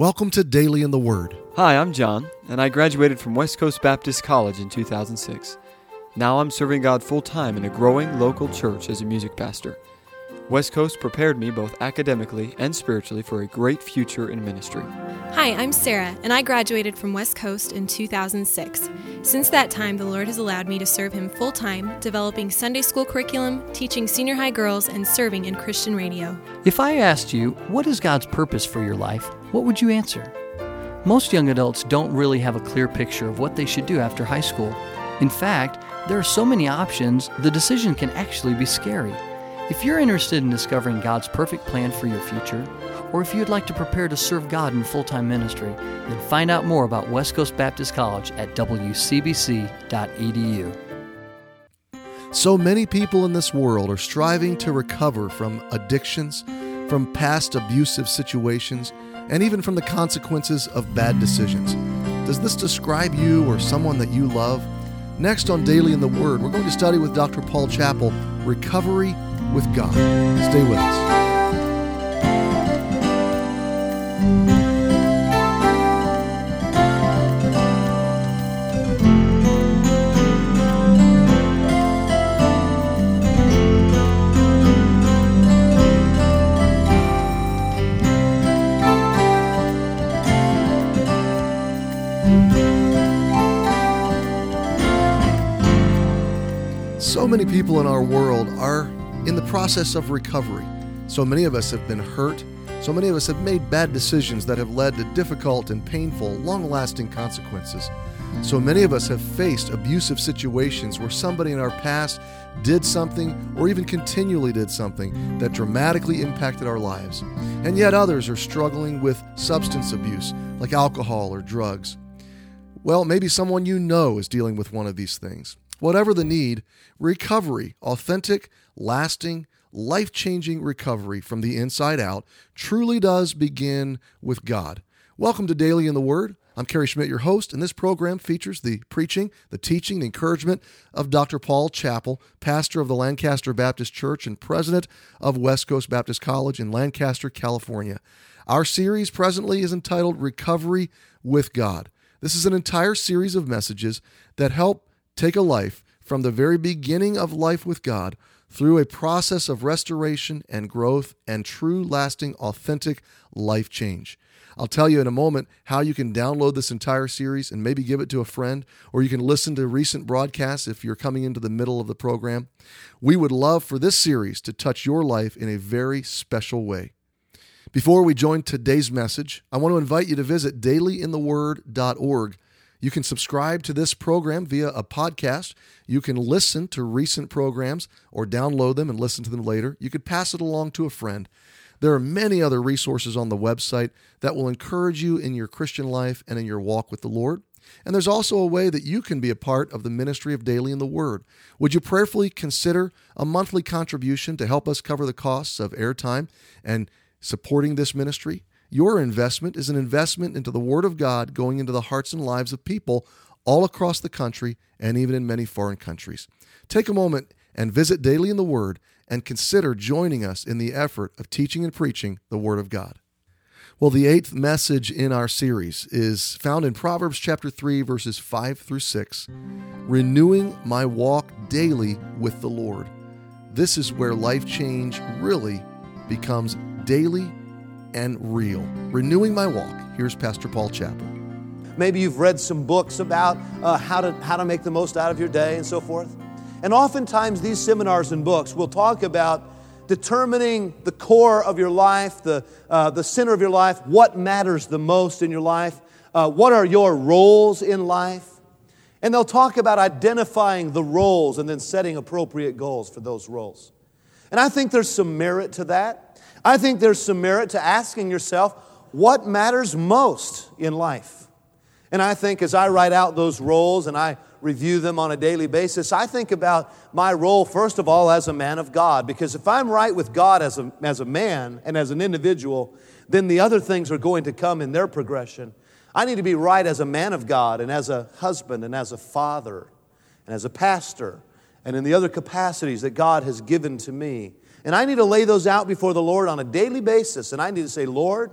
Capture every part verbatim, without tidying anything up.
Welcome to Daily in the Word. Hi, I'm John, and I graduated from West Coast Baptist College in two thousand six. Now I'm serving God full-time in a growing local church as a music pastor. West Coast prepared me both academically and spiritually for a great future in ministry. Hi, I'm Sarah, and I graduated from West Coast in two thousand six. Since that time, the Lord has allowed me to serve Him full-time, developing Sunday school curriculum, teaching senior high girls, and serving in Christian radio. If I asked you, what is God's purpose for your life, what would you answer? Most young adults don't really have a clear picture of what they should do after high school. In fact, there are so many options, the decision can actually be scary. If you're interested in discovering God's perfect plan for your future, or if you'd like to prepare to serve God in full-time ministry, then find out more about West Coast Baptist College at w c b c dot e d u. So many people in this world are striving to recover from addictions, from past abusive situations, and even from the consequences of bad decisions. Does this describe you or someone that you love? Next on Daily in the Word, we're going to study with Doctor Paul Chappell, Recovery with God. Stay with us. So many people in our world are in the process of recovery. So many of us have been hurt. So many of us have made bad decisions that have led to difficult and painful, long-lasting consequences. So many of us have faced abusive situations where somebody in our past did something or even continually did something that dramatically impacted our lives. And yet others are struggling with substance abuse, like alcohol or drugs. Well, maybe someone you know is dealing with one of these things. Whatever the need, recovery, authentic, lasting, life-changing recovery from the inside out truly does begin with God. Welcome to Daily in the Word. I'm Kerry Schmidt, your host, and this program features the preaching, the teaching, the encouragement of Doctor Paul Chappell, pastor of the Lancaster Baptist Church and president of West Coast Baptist College in Lancaster, California. Our series presently is entitled Recovery with God. This is an entire series of messages that help take a life from the very beginning of life with God through a process of restoration and growth and true, lasting, authentic life change. I'll tell you in a moment how you can download this entire series and maybe give it to a friend, or you can listen to recent broadcasts if you're coming into the middle of the program. We would love for this series to touch your life in a very special way. Before we join today's message, I want to invite you to visit daily in the word dot org. You can subscribe to this program via a podcast. You can listen to recent programs or download them and listen to them later. You could pass it along to a friend. There are many other resources on the website that will encourage you in your Christian life and in your walk with the Lord. And there's also a way that you can be a part of the ministry of Daily in the Word. Would you prayerfully consider a monthly contribution to help us cover the costs of airtime and supporting this ministry? Your investment is an investment into the Word of God going into the hearts and lives of people all across the country and even in many foreign countries. Take a moment and visit Daily in the Word and consider joining us in the effort of teaching and preaching the Word of God. Well, the eighth message in our series is found in Proverbs chapter three, verses five through six, renewing my walk daily with the Lord. This is where life change really becomes daily and real. Renewing my walk. Here's Pastor Paul Chappell. Maybe you've read some books about uh, how to how to make the most out of your day and so forth. And oftentimes these seminars and books will talk about determining the core of your life, the uh, the center of your life, what matters the most in your life, uh, what are your roles in life. And they'll talk about identifying the roles and then setting appropriate goals for those roles. And I think there's some merit to that. I think there's some merit to asking yourself, what matters most in life? And I think as I write out those roles and I review them on a daily basis, I think about my role, first of all, as a man of God. Because if I'm right with God as a, as a man and as an individual, then the other things are going to come in their progression. I need to be right as a man of God and as a husband and as a father and as a pastor and in the other capacities that God has given to me. And I need to lay those out before the Lord on a daily basis. And I need to say, Lord,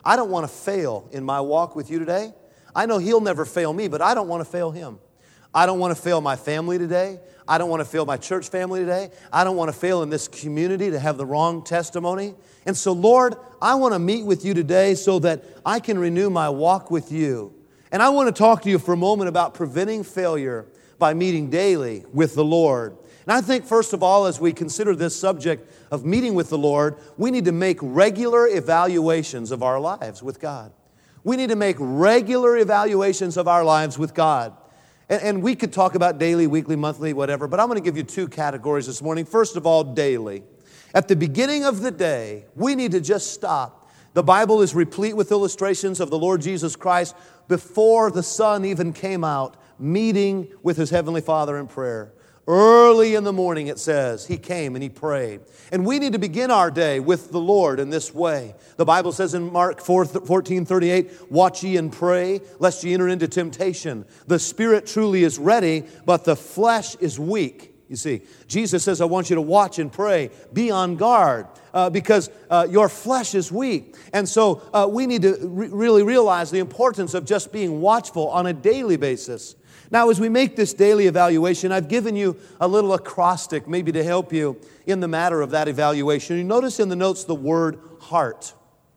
I don't want to fail in my walk with you today. I know He'll never fail me, but I don't want to fail Him. I don't want to fail my family today. I don't want to fail my church family today. I don't want to fail in this community to have the wrong testimony. And so, Lord, I want to meet with you today so that I can renew my walk with you. And I want to talk to you for a moment about preventing failure by meeting daily with the Lord. And I think, first of all, as we consider this subject of meeting with the Lord, we need to make regular evaluations of our lives with God. We need to make regular evaluations of our lives with God. And, and we could talk about daily, weekly, monthly, whatever, but I'm going to give you two categories this morning. First of all, daily. At the beginning of the day, we need to just stop. The Bible is replete with illustrations of the Lord Jesus Christ before the sun even came out, meeting with His Heavenly Father in prayer. Early in the morning, it says, He came and He prayed. And we need to begin our day with the Lord in this way. The Bible says in Mark fourteen thirty-eight, watch ye and pray, lest ye enter into temptation. The spirit truly is ready, but the flesh is weak. You see, Jesus says, I want you to watch and pray. Be on guard uh, because uh, your flesh is weak. And so uh, we need to re- really realize the importance of just being watchful on a daily basis. Now, as we make this daily evaluation, I've given you a little acrostic maybe to help you in the matter of that evaluation. You notice in the notes the word heart.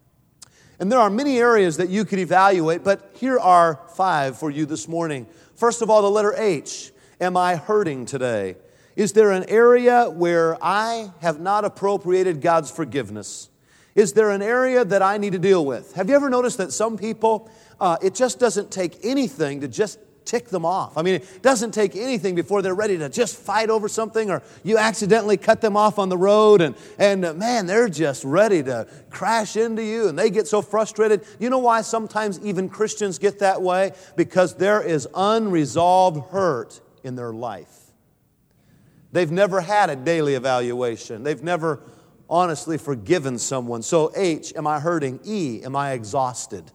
And there are many areas that you could evaluate, but here are five for you this morning. First of all, the letter H. Am I hurting today? Is there an area where I have not appropriated God's forgiveness? Is there an area that I need to deal with? Have you ever noticed that some people, uh, it just doesn't take anything to just tick them off? I mean, it doesn't take anything before they're ready to just fight over something, or you accidentally cut them off on the road, and, and uh, man, they're just ready to crash into you, and they get so frustrated. You know why sometimes even Christians get that way? Because there is unresolved hurt in their life. They've never had a daily evaluation. They've never honestly forgiven someone. So H, am I hurting? E, am I exhausted?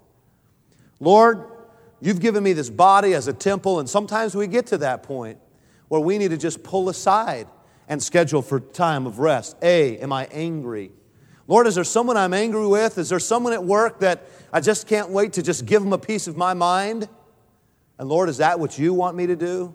Lord, You've given me this body as a temple, and sometimes we get to that point where we need to just pull aside and schedule for time of rest. A, am I angry? Lord, is there someone I'm angry with? Is there someone at work that I just can't wait to just give them a piece of my mind? And Lord, is that what You want me to do?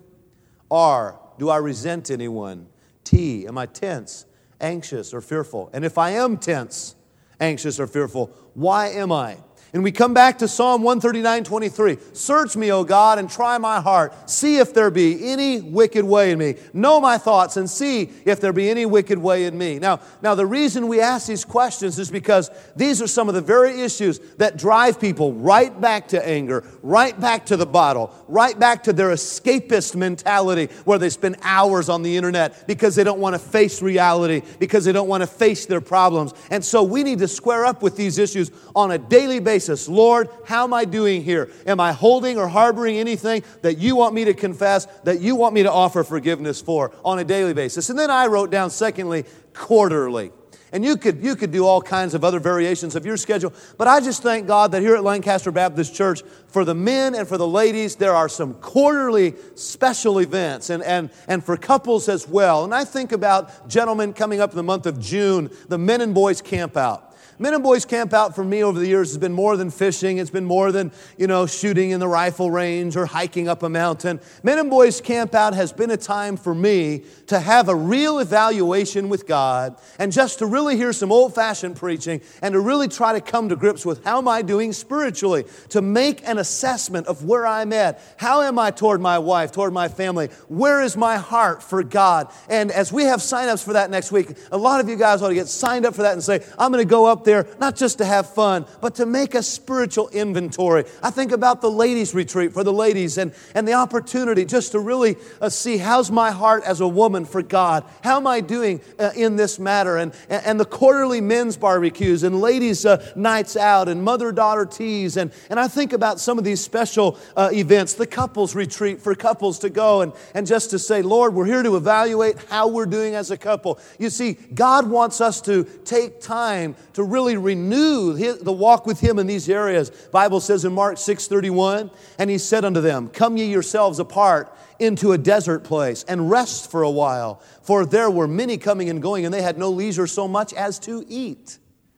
R, do I resent anyone? T, am I tense, anxious, or fearful? And if I am tense, anxious, or fearful, why am I? And we come back to Psalm one thirty-nine twenty-three. Search me, O God, and try my heart. See if there be any wicked way in me. Know my thoughts and see if there be any wicked way in me. Now, now the reason we ask these questions is because these are some of the very issues that drive people right back to anger, right back to the bottle, right back to their escapist mentality where they spend hours on the internet because they don't want to face reality, because they don't want to face their problems. And so we need to square up with these issues on a daily basis. Lord, how am I doing here? Am I holding or harboring anything that You want me to confess, that You want me to offer forgiveness for on a daily basis? And then I wrote down, secondly, quarterly. And you could, you could do all kinds of other variations of your schedule, but I just thank God that here at Lancaster Baptist Church, for the men and for the ladies, there are some quarterly special events, and, and, and for couples as well. And I think about gentlemen coming up in the month of June, the Men and Boys Camp Out. Men and Boys Camp Out for me over the years has been more than fishing. It's been more than, you know, shooting in the rifle range or hiking up a mountain. Men and Boys Camp Out has been a time for me to have a real evaluation with God and just to really hear some old-fashioned preaching and to really try to come to grips with how am I doing spiritually, to make an assessment of where I'm at. How am I toward my wife, toward my family? Where is my heart for God? And as we have sign-ups for that next week, a lot of you guys ought to get signed up for that and say, I'm going to go up there, not just to have fun, but to make a spiritual inventory. I think about the ladies' retreat for the ladies and, and the opportunity just to really uh, see how's my heart as a woman for God? How am I doing uh, in this matter? And, and the quarterly men's barbecues and ladies' uh, nights out and mother-daughter teas. And, and I think about some of these special uh, events, the couples retreat for couples to go and, and just to say, Lord, we're here to evaluate how we're doing as a couple. You see, God wants us to take time to really renew his, the walk with Him in these areas. The Bible says in Mark six thirty-one, and He said unto them, come ye yourselves apart into a desert place and rest for a while. For there were many coming and going, and they had no leisure so much as to eat.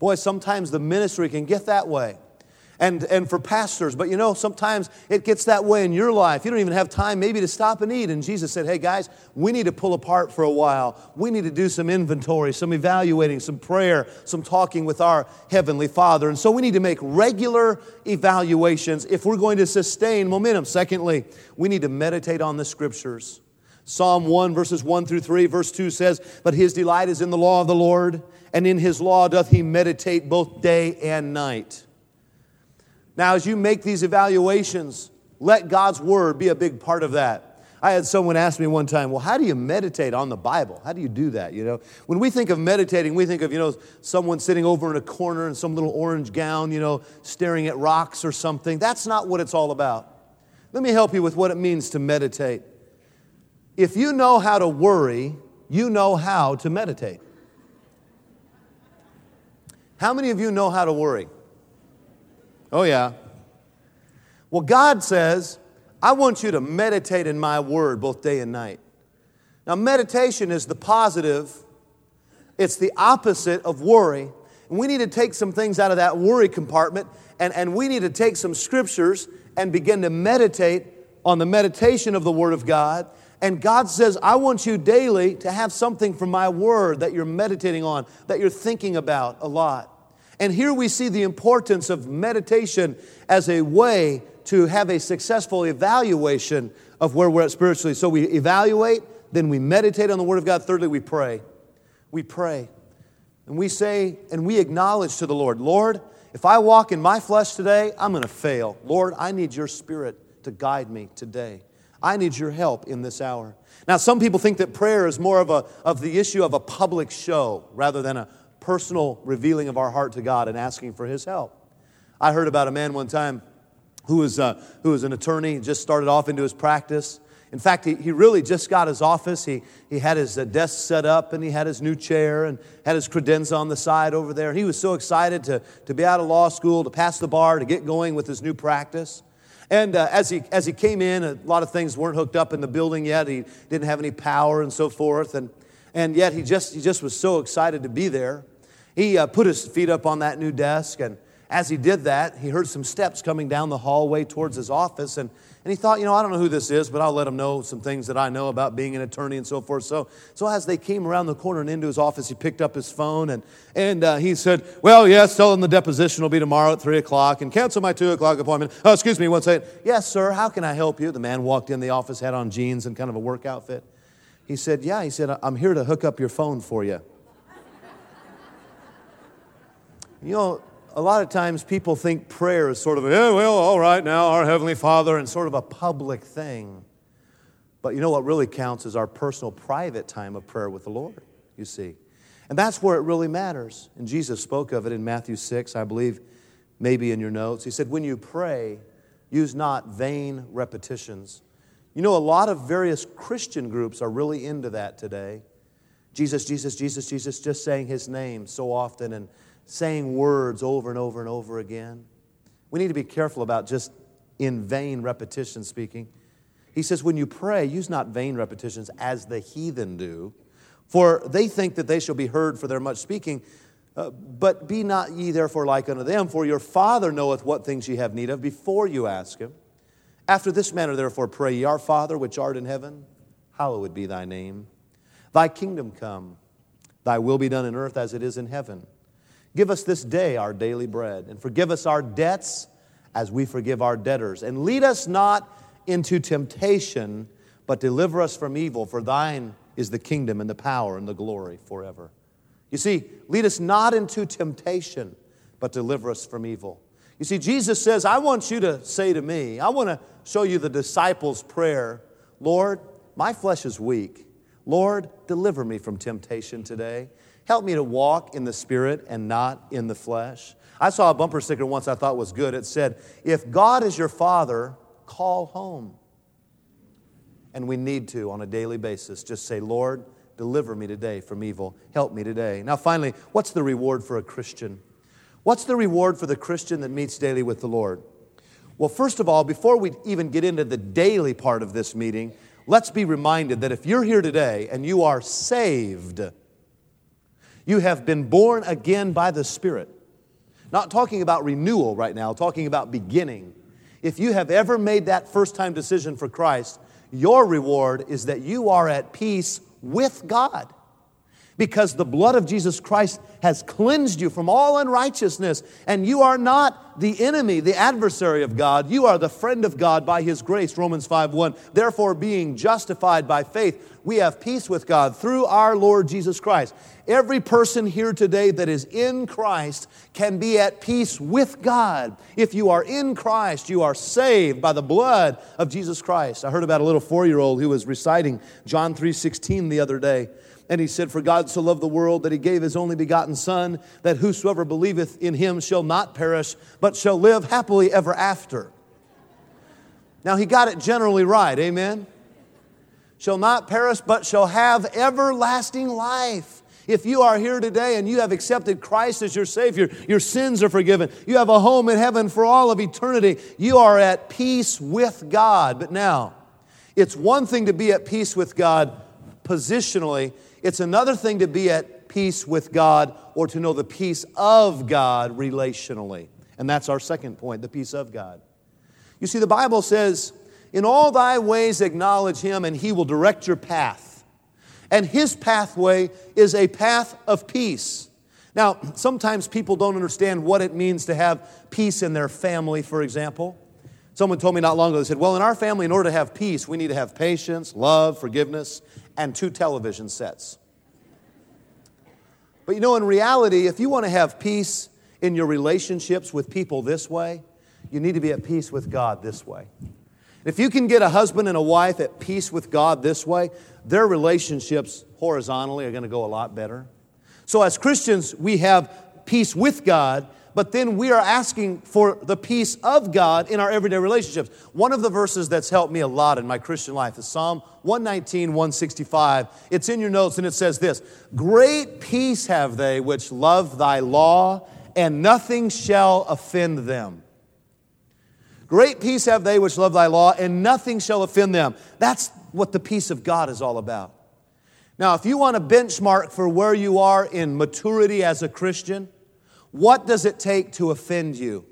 Boy, sometimes the ministry can get that way. And, and for pastors, but you know, sometimes it gets that way in your life. You don't even have time maybe to stop and eat. And Jesus said, hey guys, we need to pull apart for a while. We need to do some inventory, some evaluating, some prayer, some talking with our Heavenly Father. And so we need to make regular evaluations if we're going to sustain momentum. Secondly, we need to meditate on the Scriptures. Psalm one, verses one through three, verse two says, but his delight is in the law of the Lord, and in his law doth he meditate both day and night. Now, as you make these evaluations, let God's Word be a big part of that. I had someone ask me one time, well, how do you meditate on the Bible? How do you do that, you know? When we think of meditating, we think of, you know, someone sitting over in a corner in some little orange gown, you know, staring at rocks or something. That's not what it's all about. Let me help you with what it means to meditate. If you know how to worry, you know how to meditate. How many of you know how to worry? Oh, yeah. Well, God says, I want you to meditate in my word both day and night. Now, meditation is the positive. It's the opposite of worry. And we need to take some things out of that worry compartment, and, and we need to take some scriptures and begin to meditate on the meditation of the Word of God. And God says, I want you daily to have something from my word that you're meditating on, that you're thinking about a lot. And here we see the importance of meditation as a way to have a successful evaluation of where we're at spiritually. So we evaluate, then we meditate on the Word of God. Thirdly, we pray. We pray. And we say, and we acknowledge to the Lord, Lord, if I walk in my flesh today, I'm going to fail. Lord, I need your Spirit to guide me today. I need your help in this hour. Now, some people think that prayer is more of a of the issue of a public show rather than a personal revealing of our heart to God and asking for His help. I heard about a man one time who was, uh, who was an attorney, just started off into his practice. In fact, he, he really just got his office. He, he had his uh, desk set up, and he had his new chair and had his credenza on the side over there. He was so excited to, to be out of law school, to pass the bar, to get going with his new practice. And uh, as he as he came in, a lot of things weren't hooked up in the building yet. He didn't have any power and so forth. And, and yet he just, he just was so excited to be there. He uh, put his feet up on that new desk, and as he did that, he heard some steps coming down the hallway towards his office, and, and he thought, you know, I don't know who this is, but I'll let him know some things that I know about being an attorney and so forth. So, so as they came around the corner and into his office, he picked up his phone, and, and uh, he said, well, yes, tell them the deposition will be tomorrow at three o'clock, and cancel my two o'clock appointment. Oh, excuse me one second. Yes, sir, how can I help you? The man walked in the office, had on jeans and kind of a work outfit. He said, yeah, he said, I'm here to hook up your phone for you. You know, a lot of times people think prayer is sort of, yeah, well, all right now, our Heavenly Father, and sort of a public thing. But you know what really counts is our personal, private time of prayer with the Lord, you see. And that's where it really matters. And Jesus spoke of it in Matthew six, I believe, maybe in your notes. He said, when you pray, use not vain repetitions. You know, a lot of various Christian groups are really into that today. Jesus, Jesus, Jesus, Jesus, just saying His name so often and saying words over and over and over again. We need to be careful about just in vain repetition speaking. He says, when you pray, use not vain repetitions as the heathen do, for they think that they shall be heard for their much speaking. Uh, but be not ye therefore like unto them, for your Father knoweth what things ye have need of before you ask Him. After this manner therefore pray ye, our Father which art in heaven, hallowed be thy name. Thy kingdom come, thy will be done in earth as it is in heaven. Give us this day our daily bread, and forgive us our debts as we forgive our debtors. And lead us not into temptation, but deliver us from evil. For thine is the kingdom and the power and the glory forever. You see, lead us not into temptation, but deliver us from evil. You see, Jesus says, I want you to say to me, I want to show you the disciples' prayer. Lord, my flesh is weak. Lord, deliver me from temptation today. Help me to walk in the Spirit and not in the flesh. I saw a bumper sticker once I thought was good. It said, if God is your Father, call home. And we need to, on a daily basis, just say, Lord, deliver me today from evil. Help me today. Now finally, what's the reward for a Christian? What's the reward for the Christian that meets daily with the Lord? Well, first of all, before we even get into the daily part of this meeting, let's be reminded that if you're here today and you are saved, you have been born again by the Spirit. Not talking about renewal right now, talking about beginning. If you have ever made that first-time decision for Christ, your reward is that you are at peace with God. Because the blood of Jesus Christ has cleansed you from all unrighteousness, and you are not the enemy, the adversary of God. You are the friend of God by His grace, Romans five one. Therefore, being justified by faith, we have peace with God through our Lord Jesus Christ. Every person here today that is in Christ can be at peace with God. If you are in Christ, you are saved by the blood of Jesus Christ. I heard about a little four-year-old who was reciting John three sixteen the other day. And he said, "For God so loved the world that He gave His only begotten Son, that whosoever believeth in Him shall not perish, but shall live happily ever after." Now, he got it generally right, amen? Shall not perish, but shall have everlasting life. If you are here today and you have accepted Christ as your Savior, your sins are forgiven. You have a home in heaven for all of eternity. You are at peace with God. But now, it's one thing to be at peace with God positionally. It's another thing to be at peace with God or to know the peace of God relationally. And that's our second point, the peace of God. You see, the Bible says, "In all thy ways acknowledge Him, and He will direct your path." And His pathway is a path of peace. Now, sometimes people don't understand what it means to have peace in their family, for example. Someone told me not long ago, they said, "Well, in our family, in order to have peace, we need to have patience, love, forgiveness, and two television sets." But you know, in reality, if you want to have peace in your relationships with people this way, you need to be at peace with God this way. If you can get a husband and a wife at peace with God this way, their relationships horizontally are going to go a lot better. So as Christians, we have peace with God, but then we are asking for the peace of God in our everyday relationships. One of the verses that's helped me a lot in my Christian life is Psalm one nineteen, one sixty-five. It's in your notes and it says this: "Great peace have they which love thy law, and nothing shall offend them." Great peace have they which love thy law, and nothing shall offend them. That's what the peace of God is all about. Now, if you want a benchmark for where you are in maturity as a Christian, what does it take to offend you?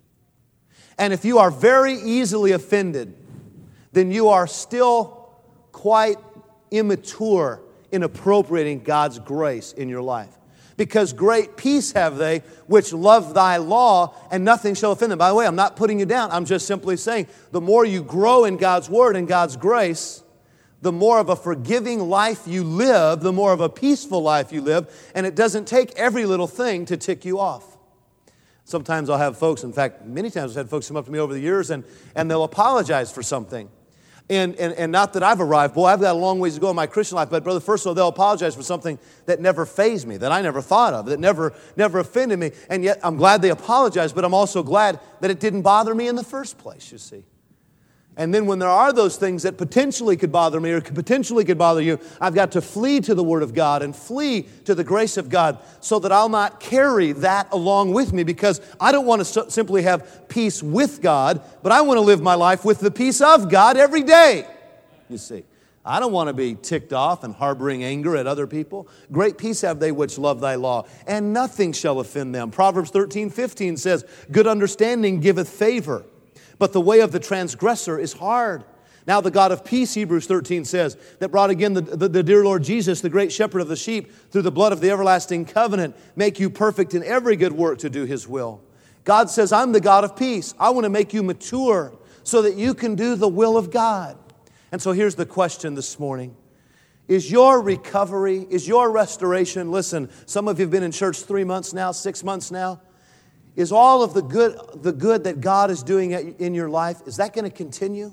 And if you are very easily offended, then you are still quite immature in appropriating God's grace in your life. Because great peace have they which love thy law, and nothing shall offend them. By the way, I'm not putting you down. I'm just simply saying the more you grow in God's Word and God's grace, the more of a forgiving life you live, the more of a peaceful life you live, and it doesn't take every little thing to tick you off. Sometimes I'll have folks, in fact, many times I've had folks come up to me over the years and, and they'll apologize for something. And, and, and not that I've arrived. Boy, I've got a long ways to go in my Christian life. But brother, first of all, they'll apologize for something that never fazed me, that I never thought of, that never, never offended me. And yet I'm glad they apologized, but I'm also glad that it didn't bother me in the first place, you see. And then when there are those things that potentially could bother me or could potentially could bother you, I've got to flee to the Word of God and flee to the grace of God so that I'll not carry that along with me, because I don't want to simply have peace with God, but I want to live my life with the peace of God every day, you see. I don't want to be ticked off and harboring anger at other people. Great peace have they which love thy law, and nothing shall offend them. Proverbs thirteen fifteen says, "Good understanding giveth favor, but the way of the transgressor is hard." Now the God of peace, Hebrews thirteen says, that brought again the, the, the dear Lord Jesus, the great shepherd of the sheep, through the blood of the everlasting covenant, make you perfect in every good work to do His will. God says, I'm the God of peace. I want to make you mature so that you can do the will of God. And so here's the question this morning. Is your recovery, is your restoration, listen, some of you have been in church three months now, six months now, is all of the good, the good that God is doing in your life, is that going to continue?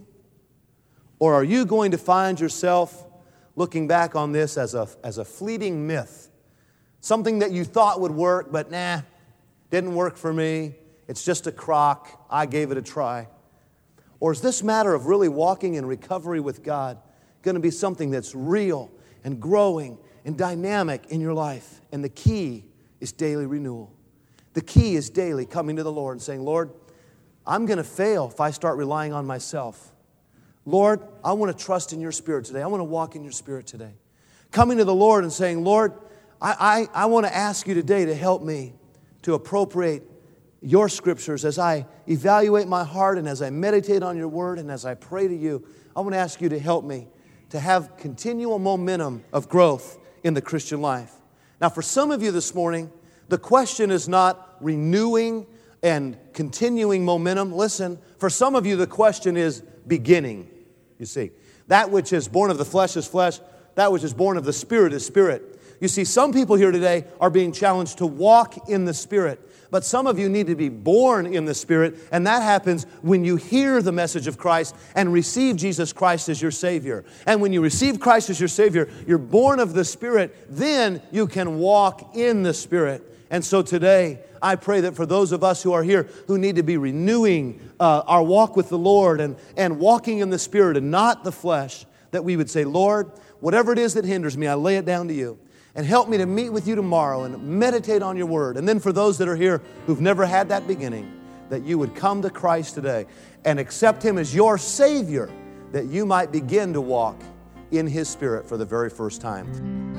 Or are you going to find yourself looking back on this as a, as a fleeting myth? Something that you thought would work, but nah, didn't work for me. It's just a crock. I gave it a try. Or is this matter of really walking in recovery with God going to be something that's real and growing and dynamic in your life? And the key is daily renewal. The key is daily coming to the Lord and saying, Lord, I'm going to fail if I start relying on myself. Lord, I want to trust in your Spirit today. I want to walk in your Spirit today. Coming to the Lord and saying, Lord, I, I, I want to ask you today to help me to appropriate your scriptures, as I evaluate my heart and as I meditate on your word and as I pray to you, I want to ask you to help me to have continual momentum of growth in the Christian life. Now, for some of you this morning, the question is not renewing and continuing momentum. Listen, for some of you, the question is beginning. You see, that which is born of the flesh is flesh. That which is born of the Spirit is spirit. You see, some people here today are being challenged to walk in the Spirit. But some of you need to be born in the Spirit, and that happens when you hear the message of Christ and receive Jesus Christ as your Savior. And when you receive Christ as your Savior, you're born of the Spirit, then you can walk in the Spirit. And so today, I pray that for those of us who are here who need to be renewing uh, our walk with the Lord and, and walking in the Spirit and not the flesh, that we would say, Lord, whatever it is that hinders me, I lay it down to you. And help me to meet with you tomorrow and meditate on your word. And then for those that are here who've never had that beginning, that you would come to Christ today and accept Him as your Savior, that you might begin to walk in His Spirit for the very first time.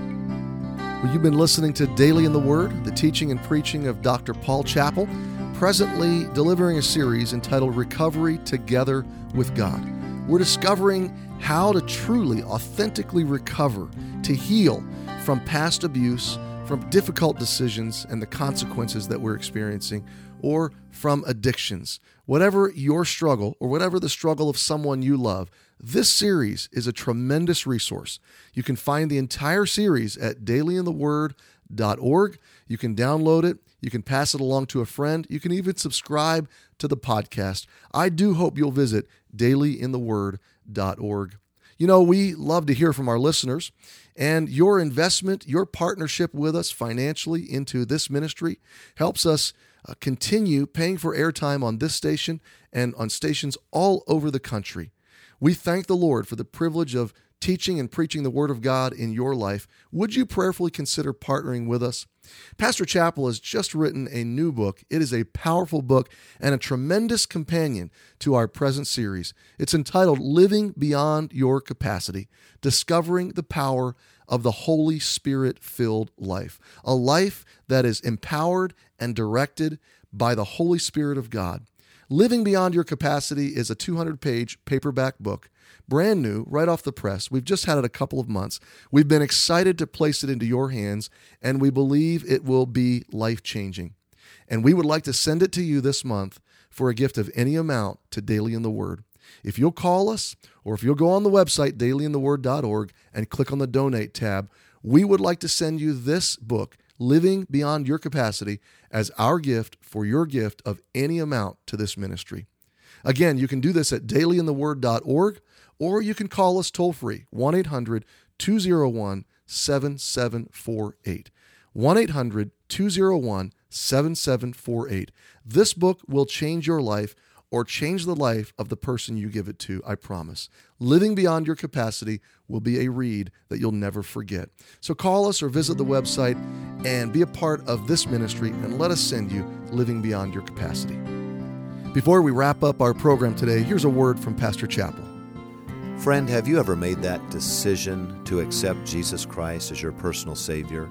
Well, you've been listening to Daily in the Word, the teaching and preaching of Doctor Paul Chappell, presently delivering a series entitled Recovery Together with God. We're discovering how to truly, authentically recover, to heal from past abuse, from difficult decisions and the consequences that we're experiencing, or from addictions. Whatever your struggle, or whatever the struggle of someone you love, this series is a tremendous resource. You can find the entire series at daily in the word dot org. You can download it. You can pass it along to a friend. You can even subscribe to the podcast. I do hope you'll visit daily in the word dot org. You know, we love to hear from our listeners, and your investment, your partnership with us financially into this ministry helps us uh, continue paying for airtime on this station and on stations all over the country. We thank the Lord for the privilege of teaching and preaching the Word of God in your life. Would you prayerfully consider partnering with us? Pastor Chappell has just written a new book. It is a powerful book and a tremendous companion to our present series. It's entitled Living Beyond Your Capacity, Discovering the Power of the Holy Spirit-Filled Life, a life that is empowered and directed by the Holy Spirit of God. Living Beyond Your Capacity is a two hundred page paperback book, brand new, right off the press. We've just had it a couple of months. We've been excited to place it into your hands, and we believe it will be life-changing. And we would like to send it to you this month for a gift of any amount to Daily in the Word. If you'll call us, or if you'll go on the website, daily in the word dot org, and click on the Donate tab, we would like to send you this book, Living Beyond Your Capacity, as our gift for your gift of any amount to this ministry. Again, you can do this at daily in the word dot org, or you can call us toll-free, one eight hundred two oh one seven seven four eight. one eight hundred two oh one seven seven four eight. This book will change your life or change the life of the person you give it to, I promise. Living Beyond Your Capacity will be a read that you'll never forget. So call us or visit the website and be a part of this ministry, and let us send you Living Beyond Your Capacity. Before we wrap up our program today, here's a word from Pastor Chappell. Friend, have you ever made that decision to accept Jesus Christ as your personal Savior?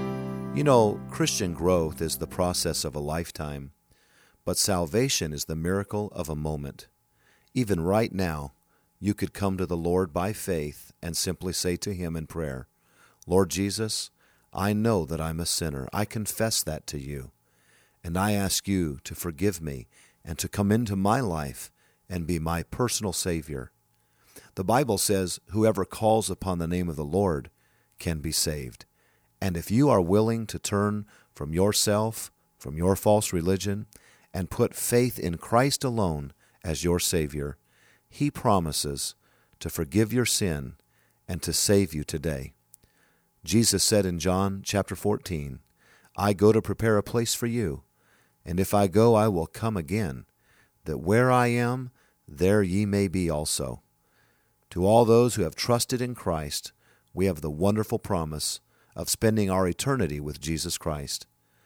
You know, Christian growth is the process of a lifetime, but salvation is the miracle of a moment. Even right now, you could come to the Lord by faith and simply say to Him in prayer, Lord Jesus, I know that I'm a sinner. I confess that to you, and I ask you to forgive me and to come into my life and be my personal Savior. The Bible says, whoever calls upon the name of the Lord can be saved. And if you are willing to turn from yourself, from your false religion, and put faith in Christ alone as your Savior, He promises to forgive your sin and to save you today. Jesus said in John chapter fourteen, I go to prepare a place for you, and if I go, I will come again, that where I am, there ye may be also. To all those who have trusted in Christ, we have the wonderful promise of spending our eternity with Jesus Christ.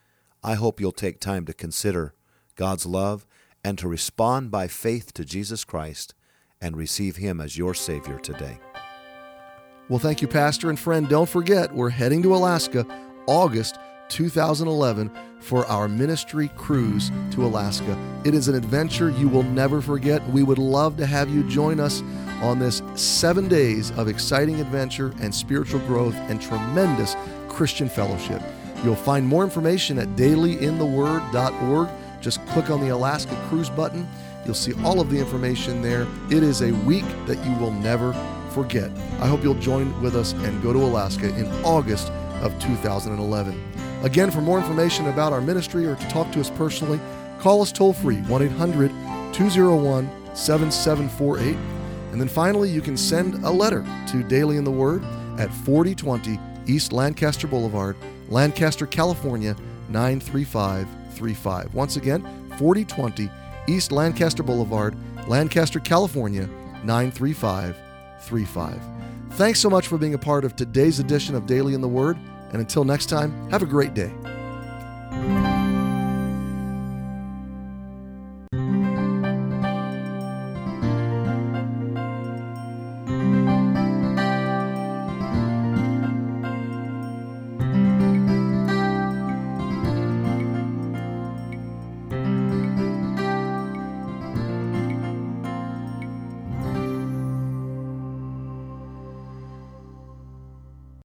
I hope you'll take time to consider God's love and to respond by faith to Jesus Christ and receive Him as your Savior today. Well, thank you, Pastor. And friend, don't forget, we're heading to Alaska August two thousand eleven for our ministry cruise to Alaska. It is an adventure you will never forget. We would love to have you join us on this seven days of exciting adventure and spiritual growth and tremendous Christian fellowship. You'll find more information at daily in the word dot org. Just click on the Alaska Cruise button. You'll see all of the information there. It is a week that you will never forget. I hope you'll join with us and go to Alaska in August of two thousand eleven. Again, for more information about our ministry or to talk to us personally, call us toll-free, one eight hundred two oh one seven seven four eight. And then finally, you can send a letter to Daily in the Word at forty twenty East Lancaster Boulevard, Lancaster, California, nine three five three five. Once again, forty twenty East Lancaster Boulevard, Lancaster, California, nine three five three five. Thanks so much for being a part of today's edition of Daily in the Word, and until next time, have a great day.